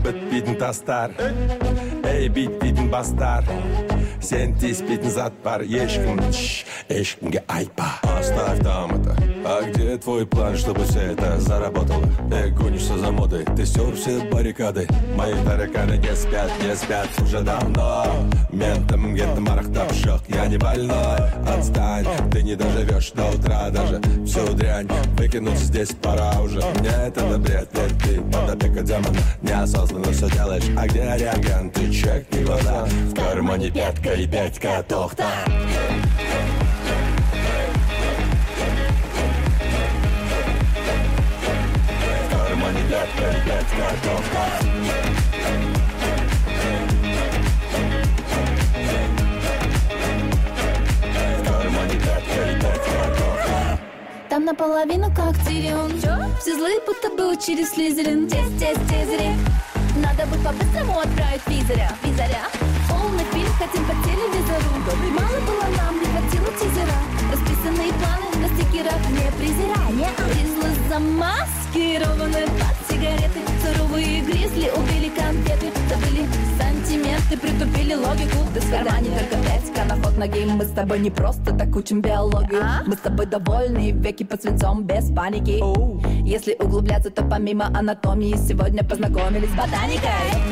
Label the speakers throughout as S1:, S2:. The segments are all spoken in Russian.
S1: бітпейтін тастар. Ей, бітпейтін бастар. Сен тиіспейтін зат бар. Ешкімге айтпа. Оставь там это. А где твой план, чтобы все это заработало? Гонишься за модой, ты стер все баррикады. Мои тараканы не спят уже давно. Ментом где-то марахтав шок, я не больной. Отстань, ты не доживешь до утра даже. Всю дрянь выкинуть здесь пора уже. Мне это на бред, ведь ты под опекой демона. Неосознанно все делаешь, а где реагент? Ты чекни глаза. В кармане пятка и пятька тохта. Пятка тохта.
S2: Там наполовину как Тирион. Все злые будто бы учились Слизерин. Тезери. Надо бы по-быстрому отправить визаря. Полный фильм хотим по телевизору. Мало было нам, не хватило тизера. Расписанные планы на стикерах не презирай. Призлы замаскированы под сигареты. Суровые гризли убили конфеты. Забыли сантименты, притупили логику. Ты в кармане только 5 на ход ноги. Мы с тобой не просто так учим биологию. Мы с тобой довольны, веки под свинцом без паники. Если углубляться, то помимо анатомии сегодня познакомились с ботаникой.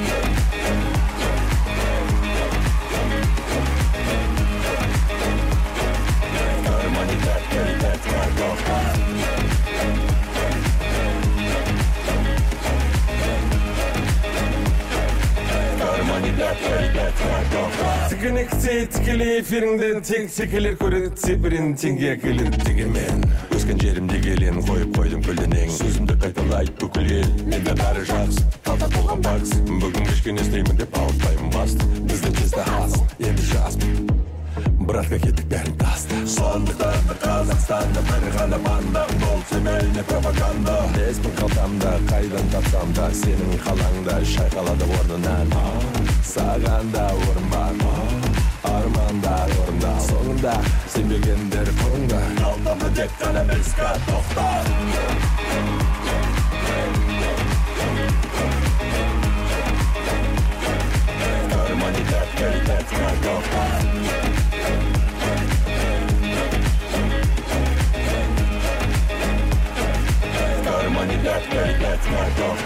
S1: Тікінекте тікілі эфиріңден тең секелер көреді сепірін теңге келін дегенмен өскен жерімде келен қойып қойдым көлденең сөзімді қайталайды бүкіл ел менде бәрі жақсы талдап болған бақс бүгін кешкен естеймін деп ауытпаймын басты бізде тезді аз енді жаспын братка кеттік бәрін таста сондықтан да қазақстанда бір ғана банда бұл семейный пропаганда беспін қалтамда қайдан тапсам да сенің қалаңда шайқалады орнынан саған да орын бар армандар орында соңында сенбегендер құрыңда алдамда тек қана ісқа тоқтар кармане пятка и пятка тоқтар кармане пятка и пятка тоқтар